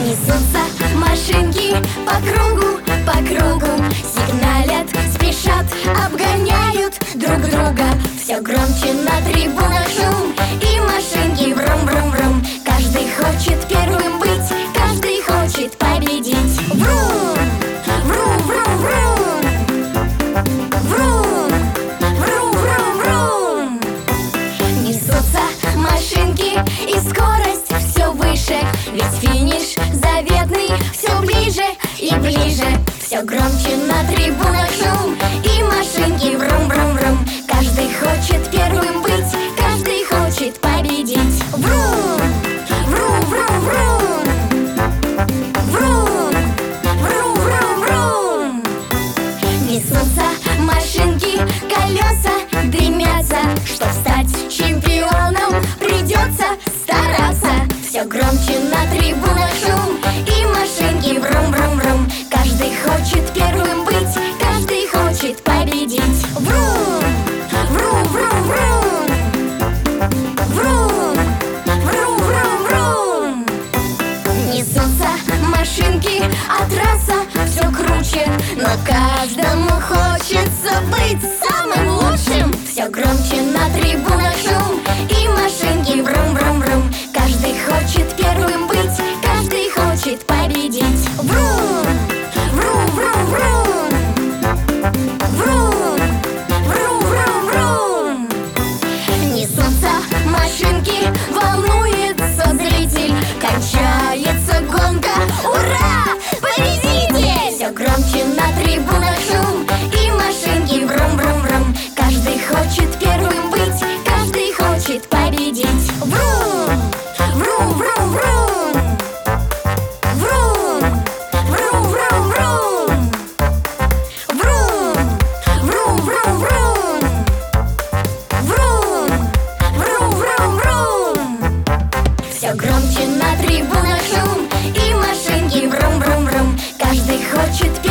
Несутся машинки по кругу, сигналят, спешат, обгоняют друг друга. Все громче на трибунах шум, и машинки врум-врум-врум. Каждый хочет первым быть, каждый хочет победить. Врум, врум-врум-врум, врум, врум-врум-врум. Несутся машинки, и скорость все выше, ведь финиш заветный все ближе и ближе. Все громче на трибунах шум, и машинки врум-врум-врум. Каждый хочет первым быть, каждый хочет победить. Врум, врум-врум-врум, врум, врум-врум-врум. Несутся машинки, колеса дымятся. Чтоб стать чемпионом, придется стараться. Все громче на трибунах шум, и машинки врум-врум-врум. Каждый хочет первым быть, каждый хочет победить. Врум, врум-врум-врум, врум, врум-врум-врум. Несутся машинки, а трасса все круче, но каждому хочется быть самым лучшим. Все громче на трибунах шум, и машинки врум-врум-врум. Каждый хочет первым быть, каждый хочет победить. Врум, врум-врум-врум, врум, врум-врум-врум. Несутся машинки, волнуется зритель. Кончается гонка, ура, победитель! Все громче на трибунах шум, и машинки врум-врум-врум. Каждый хочет первым быть, каждый хочет победить. Врум, врум-врум-врум, врум, врум-врум-врум, врум, врум-врум-врум, врум, врум-врум-врум. Все громче на трибунах шум, и машинки врум-врум-врум. Каждый хочет